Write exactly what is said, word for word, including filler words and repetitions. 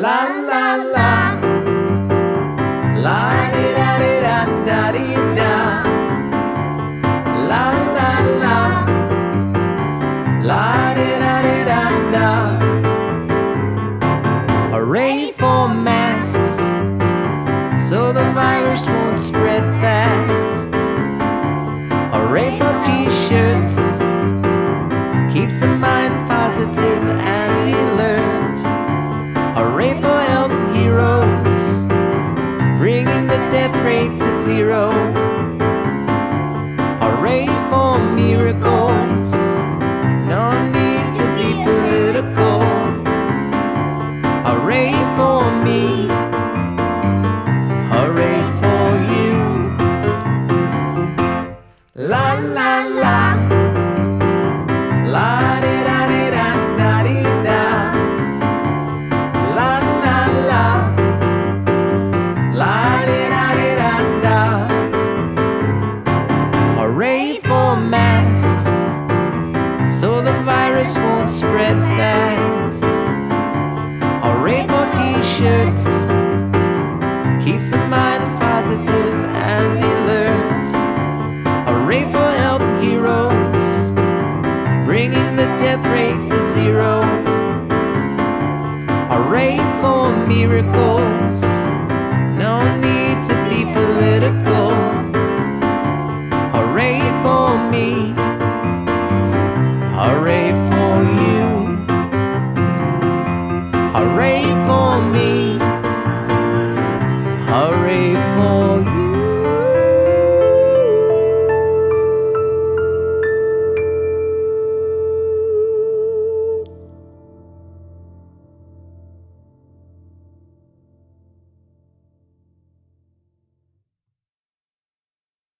La la la, la di da di da da di da. La la la, la di da di da da. Hooray for masks, so the virus won't spread fast. Hooray for t-shirts, keeps the mind positive and alert. Hooray for health heroes, bringing the death rate to zero. Hooray for miracles, no need to be political. Hooray for me, hooray for you. La la la, la di da di da da di da. La la la, la di da di da da. Hooray for masks, so the virus won't spread fast. Hooray for t-shirts, keeps the mind positive and alert. Hooray for health heroes, bringing the death rate to zero. Hooray for miracles, no need to be political. Hooray for me.